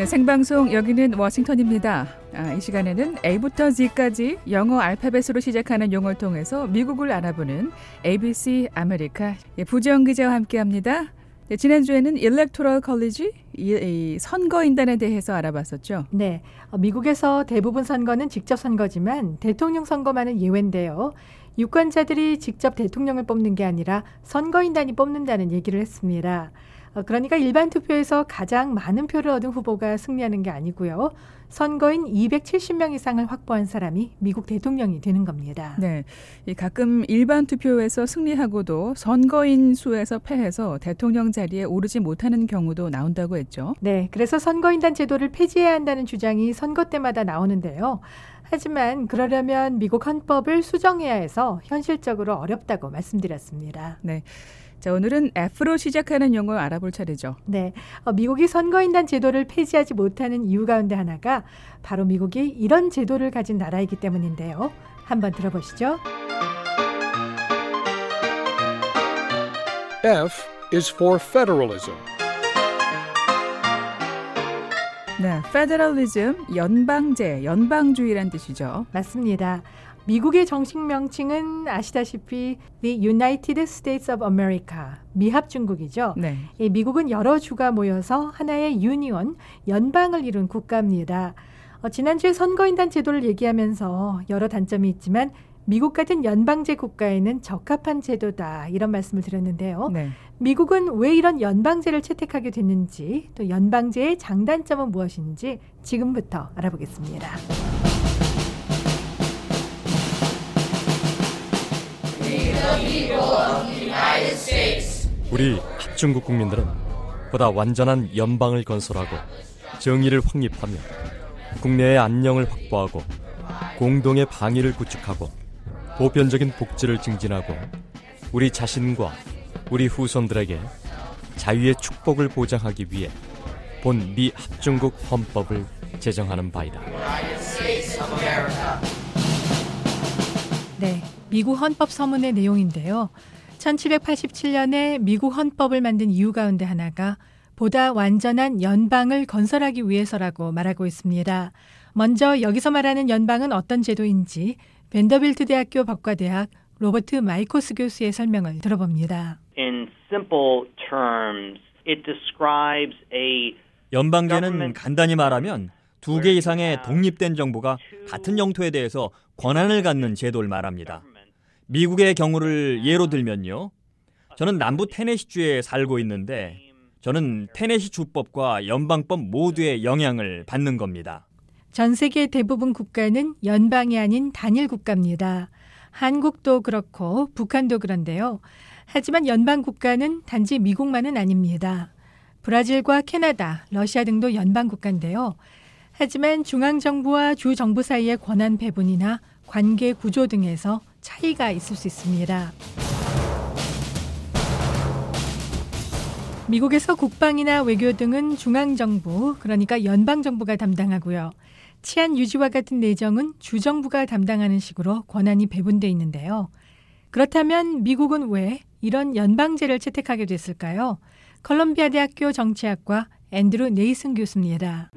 생방송 여기는 워싱턴입니다. 이 시간에는 A부터 Z까지 영어 알파벳으로 시작하는 용어를 통해서 미국을 알아보는 ABC 아메리카 부지영 기자와 함께합니다. 지난주에는 일렉토럴 컬리지, 이 선거인단에 대해서 알아봤었죠. 네, 미국에서 대부분 선거는 직접 선거지만 대통령 선거만은 예외인데요. 유권자들이 직접 대통령을 뽑는 게 아니라 선거인단이 뽑는다는 얘기를 했습니다. 그러니까 일반 투표에서 가장 많은 표를 얻은 후보가 승리하는 게 아니고요. 선거인 270명 이상을 확보한 사람이 미국 대통령이 되는 겁니다. 네, 가끔 일반 투표에서 승리하고도 선거인 수에서 패해서 대통령 자리에 오르지 못하는 경우도 나온다고 했죠. 네, 그래서 선거인단 제도를 폐지해야 한다는 주장이 선거 때마다 나오는데요. 하지만 그러려면 미국 헌법을 수정해야 해서 현실적으로 어렵다고 말씀드렸습니다. 네. 자, 오늘은 F로 시작하는 용어 알아볼 차례죠. 네, 미국이 선거인단 제도를 폐지하지 못하는 이유 가운데 하나가 바로 미국이 이런 제도를 가진 나라이기 때문인데요. 한번 들어보시죠. F is for federalism. 네, 페더럴리즘, 연방제, 연방주의란 뜻이죠. 맞습니다. 미국의 정식 명칭은 아시다시피 The United States of America, 미합중국이죠. 네. 이 미국은 여러 주가 모여서 하나의 유니온, 연방을 이룬 국가입니다. 지난주에 선거인단 제도를 얘기하면서 여러 단점이 있지만 미국 같은 연방제 국가에는 적합한 제도다 이런 말씀을 드렸는데요. 네. 미국은 왜 이런 연방제를 채택하게 됐는지 또 연방제의 장단점은 무엇인지 지금부터 알아보겠습니다. 우리 합중국 국민들은 보다 완전한 연방을 건설하고 정의를 확립하며 국내의 안녕을 확보하고 공동의 방위를 구축하고 보편적인 복지를 증진하고 우리 자신과 우리 후손들에게 자유의 축복을 보장하기 위해 본 미 합중국 헌법을 제정하는 바이다. 네, 미국 헌법 서문의 내용인데요. 1787년에 미국 헌법을 만든 이유 가운데 하나가 보다 완전한 연방을 건설하기 위해서라고 말하고 있습니다. 먼저 여기서 말하는 연방은 어떤 제도인지 벤더빌트 대학교 법과대학 로버트 마이코스 교수의 설명을 들어봅니다. In simple terms, it describes a 연방제는 간단히 말하면 두 개 이상의 독립된 정부가 같은 영토에 대해서 권한을 갖는 제도를 말합니다. 미국의 경우를 예로 들면요. 저는 남부 테네시주에 살고 있는데 저는 테네시 주법과 연방법 모두의 영향을 받는 겁니다. 전 세계 대부분 국가는 연방이 아닌 단일 국가입니다. 한국도 그렇고 북한도 그런데요. 하지만 연방 국가는 단지 미국만은 아닙니다. 브라질과 캐나다, 러시아 등도 연방 국가인데요. 하지만 중앙정부와 주정부 사이의 권한 배분이나 관계 구조 등에서 차이가 있을 수 있습니다. 미국에서 국방이나 외교 등은 중앙정부, 그러니까 연방정부가 담당하고요. 치안 유지와 같은 내정은 주정부가 담당하는 식으로 권한이 배분돼 있는데요. 그렇다면 미국은 왜 이런 연방제를 채택하게 됐을까요? 컬럼비아 대학교 정치학과 앤드루 네이슨 교수입니다.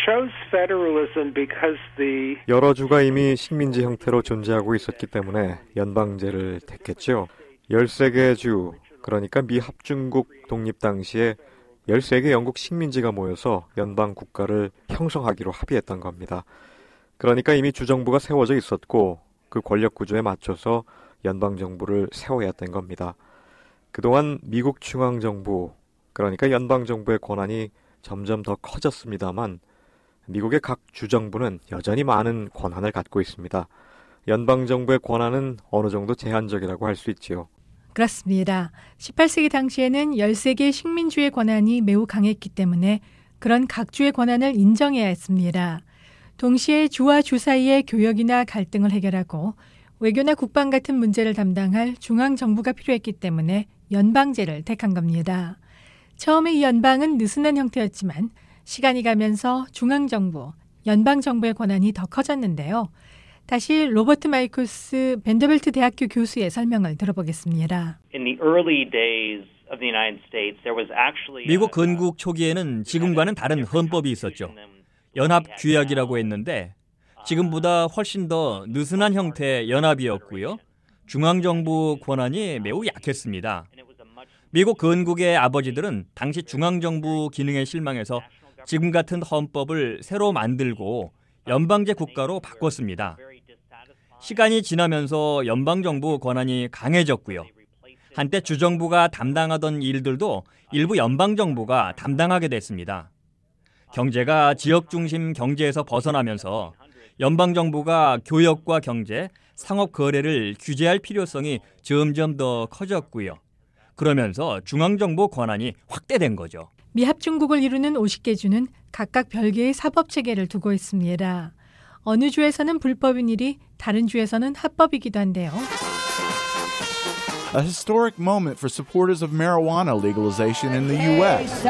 여러 주가 이미 식민지 형태로 존재하고 있었기 때문에 연방제를 택했죠. 13개 주, 그러니까 미 합중국 독립 당시에 13개 영국 식민지가 모여서 연방 국가를 형성하기로 합의했던 겁니다. 그러니까 이미 주정부가 세워져 있었고 그 권력 구조에 맞춰서 연방정부를 세워야 했던 겁니다. 그동안 미국 중앙정부, 그러니까 연방정부의 권한이 점점 더 커졌습니다만 미국의 각 주정부는 여전히 많은 권한을 갖고 있습니다. 연방정부의 권한은 어느 정도 제한적이라고 할 수 있지요. 그렇습니다. 18세기 당시에는 13개 식민주의 권한이 매우 강했기 때문에 그런 각 주의 권한을 인정해야 했습니다. 동시에 주와 주 사이의 교역이나 갈등을 해결하고 외교나 국방 같은 문제를 담당할 중앙정부가 필요했기 때문에 연방제를 택한 겁니다. 처음에 이 연방은 느슨한 형태였지만 시간이 가면서 중앙정부, 연방정부의 권한이 더 커졌는데요. 다시 로버트 마이코스 벤더빌트 대학교 교수의 설명을 들어보겠습니다. In the early days of the United States, there was actually 미국 건국 초기에는 지금과는 다른 헌법이 있었죠. 연합규약이라고 했는데 지금보다 훨씬 더 느슨한 형태의 연합이었고요. 중앙정부 권한이 매우 약했습니다. 미국 건국의 아버지들은 당시 중앙정부 기능에 실망해서 지금 같은 헌법을 새로 만들고 연방제 국가로 바꿨습니다. 시간이 지나면서 연방정부 권한이 강해졌고요. 한때 주정부가 담당하던 일들도 일부 연방정부가 담당하게 됐습니다. 경제가 지역 중심 경제에서 벗어나면서 연방정부가 교역과 경제, 상업 거래를 규제할 필요성이 점점 더 커졌고요. 그러면서 중앙정부 권한이 확대된 거죠. 미합중국을 이루는 50개 주는 각각 별개의 사법체계를 두고 있습니다. 어느 주에서는 불법인 일이 다른 주에서는 합법이기도 한데요. A historic moment for supporters of marijuana legalization in the U.S.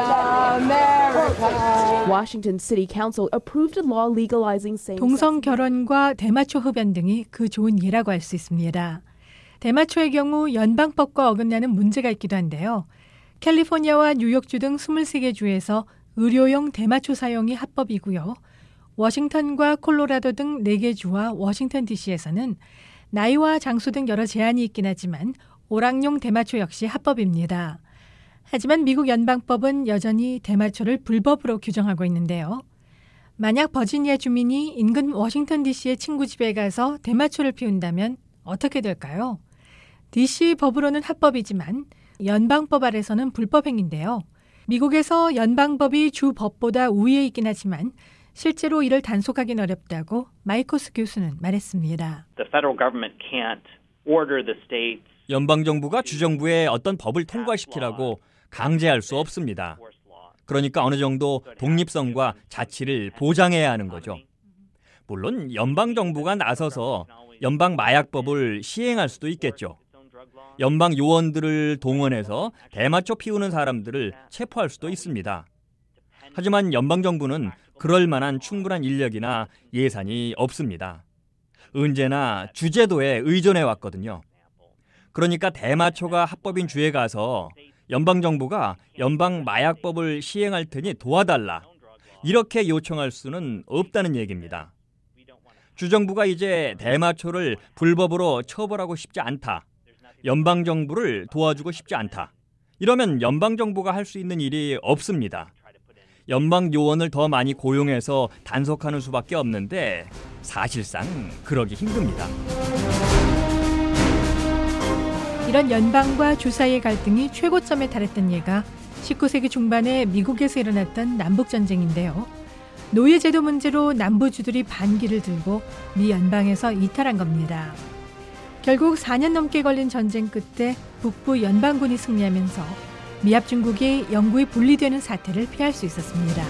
Washington City Council approved a law legalizing same-sex 동성 결혼과 대마초 흡연 등이 그 좋은 예라고 할 수 있습니다. 대마초의 경우 연방법과 어긋나는 문제가 있기도 한데요. 캘리포니아와 뉴욕주 등 23개 주에서 의료용 대마초 사용이 합법이고요. 워싱턴과 콜로라도 등 4개 주와 워싱턴 DC에서는 나이와 장소 등 여러 제한이 있긴 하지만 오락용 대마초 역시 합법입니다. 하지만 미국 연방법은 여전히 대마초를 불법으로 규정하고 있는데요. 만약 버지니아 주민이 인근 워싱턴 DC의 친구 집에 가서 대마초를 피운다면 어떻게 될까요? DC 법으로는 합법이지만 연방법 아래서는 불법 행위인데요. 미국에서 연방법이 주 법보다 우위에 있긴 하지만 실제로 이를 단속하기는 어렵다고 마이코스 교수는 말했습니다. The federal government can't order the states. 연방정부가 주정부에 어떤 법을 통과시키라고 강제할 수 없습니다. 그러니까 어느 정도 독립성과 자치를 보장해야 하는 거죠. 물론 연방정부가 나서서 연방마약법을 시행할 수도 있겠죠. 연방 요원들을 동원해서 대마초 피우는 사람들을 체포할 수도 있습니다. 하지만 연방정부는 그럴 만한 충분한 인력이나 예산이 없습니다. 언제나 주제도에 의존해 왔거든요. 그러니까 대마초가 합법인 주에 가서 연방정부가 연방마약법을 시행할 테니 도와달라. 이렇게 요청할 수는 없다는 얘기입니다. 주정부가 이제 대마초를 불법으로 처벌하고 싶지 않다. 연방정부를 도와주고 싶지 않다. 이러면 연방정부가 할 수 있는 일이 없습니다. 연방 요원을 더 많이 고용해서 단속하는 수밖에 없는데 사실상 그러기 힘듭니다. 이런 연방과 주 사이의 갈등이 최고점에 달했던 예가 19세기 중반에 미국에서 일어났던 남북전쟁인데요. 노예제도 문제로 남부주들이 반기를 들고 미 연방에서 이탈한 겁니다. 결국 4년 넘게 걸린 전쟁 끝에 북부 연방군이 승리하면서 미합중국이 영구히 분리되는 사태를 피할 수 있었습니다.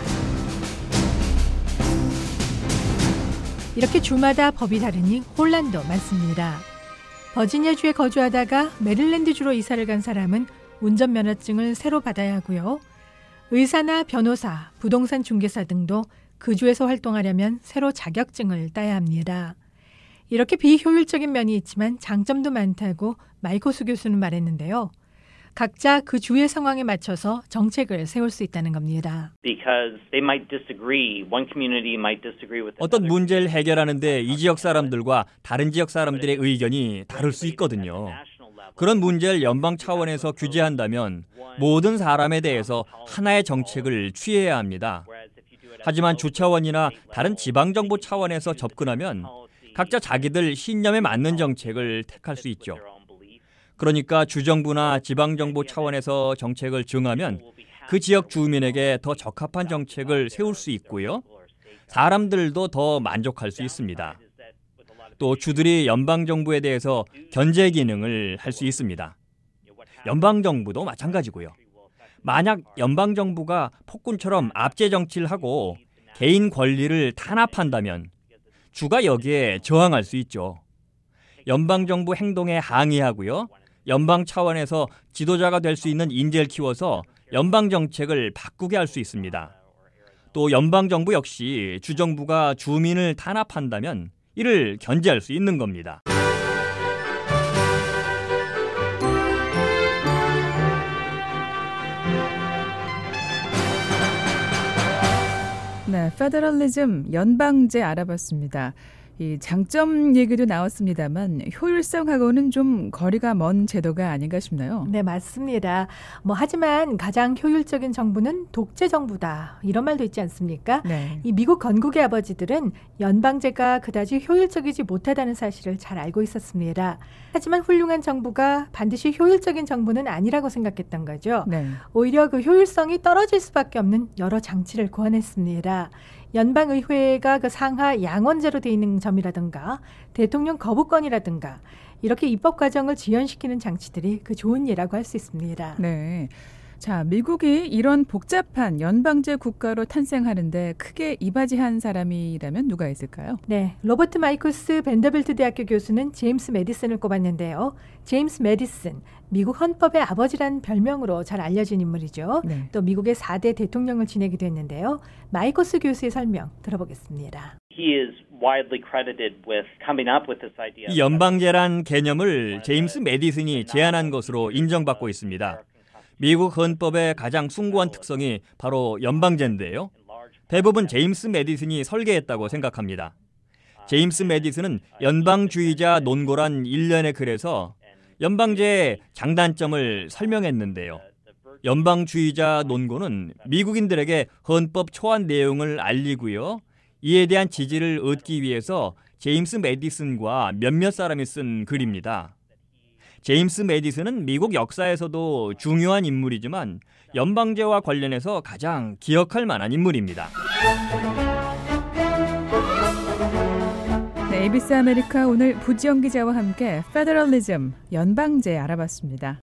이렇게 주마다 법이 다르니 혼란도 많습니다. 버지니아주에 거주하다가 메릴랜드주로 이사를 간 사람은 운전면허증을 새로 받아야 하고요. 의사나 변호사, 부동산 중개사 등도 그 주에서 활동하려면 새로 자격증을 따야 합니다. 이렇게 비효율적인 면이 있지만 장점도 많다고 마이코스 교수는 말했는데요. 각자 그 주의 상황에 맞춰서 정책을 세울 수 있다는 겁니다. 어떤 문제를 해결하는데 이 지역 사람들과 다른 지역 사람들의 의견이 다를 수 있거든요. 그런 문제를 연방 차원에서 규제한다면 모든 사람에 대해서 하나의 정책을 취해야 합니다. 하지만 주 차원이나 다른 지방정부 차원에서 접근하면 각자 자기들 신념에 맞는 정책을 택할 수 있죠. 그러니까 주정부나 지방정부 차원에서 정책을 정하면 그 지역 주민에게 더 적합한 정책을 세울 수 있고요. 사람들도 더 만족할 수 있습니다. 또 주들이 연방정부에 대해서 견제 기능을 할 수 있습니다. 연방정부도 마찬가지고요. 만약 연방정부가 폭군처럼 압제 정치를 하고 개인 권리를 탄압한다면 주가 여기에 저항할 수 있죠. 연방정부 행동에 항의하고요. 연방 차원에서 지도자가 될 수 있는 인재를 키워서 연방 정책을 바꾸게 할 수 있습니다. 또 연방정부 역시 주정부가 주민을 탄압한다면 이를 견제할 수 있는 겁니다. 페더럴리즘, 연방제 알아봤습니다. 이 장점 얘기도 나왔습니다만 효율성하고는 좀 거리가 먼 제도가 아닌가 싶나요? 네, 맞습니다. 하지만 가장 효율적인 정부는 독재 정부다. 이런 말도 있지 않습니까? 네. 이 미국 건국의 아버지들은 연방제가 그다지 효율적이지 못하다는 사실을 잘 알고 있었습니다. 하지만 훌륭한 정부가 반드시 효율적인 정부는 아니라고 생각했던 거죠. 네. 오히려 그 효율성이 떨어질 수밖에 없는 여러 장치를 고안했습니다. 연방의회가 그 상하 양원제로 돼 있는 점이라든가 대통령 거부권이라든가 이렇게 입법 과정을 지연시키는 장치들이 그 좋은 예라고 할 수 있습니다. 네. 자, 미국이 이런 복잡한 연방제 국가로 탄생하는데 크게 이바지한 사람이라면 누가 있을까요? 네, 로버트 마이클스 벤더빌트 대학교 교수는 제임스 매디슨을 꼽았는데요. 제임스 매디슨, 미국 헌법의 아버지란 별명으로 잘 알려진 인물이죠. 네. 또 미국의 4대 대통령을 지내기도 했는데요. 마이커스 교수의 설명 들어보겠습니다. He is widely credited with coming up with this idea. 이 연방제란 개념을 제임스 매디슨이 제안한 것으로 인정받고 있습니다. 미국 헌법의 가장 숭고한 특성이 바로 연방제인데요. 대부분 제임스 매디슨이 설계했다고 생각합니다. 제임스 매디슨은 연방주의자 논고란 일련의 글에서 연방제의 장단점을 설명했는데요. 연방주의자 논고는 미국인들에게 헌법 초안 내용을 알리고요. 이에 대한 지지를 얻기 위해서 제임스 매디슨과 몇몇 사람이 쓴 글입니다. 제임스 매디슨은 미국 역사에서도 중요한 인물이지만 연방제와 관련해서 가장 기억할 만한 인물입니다. 네, ABC 아메리카 오늘 부지영 기자와 함께 페더럴리즘, 연방제 알아봤습니다.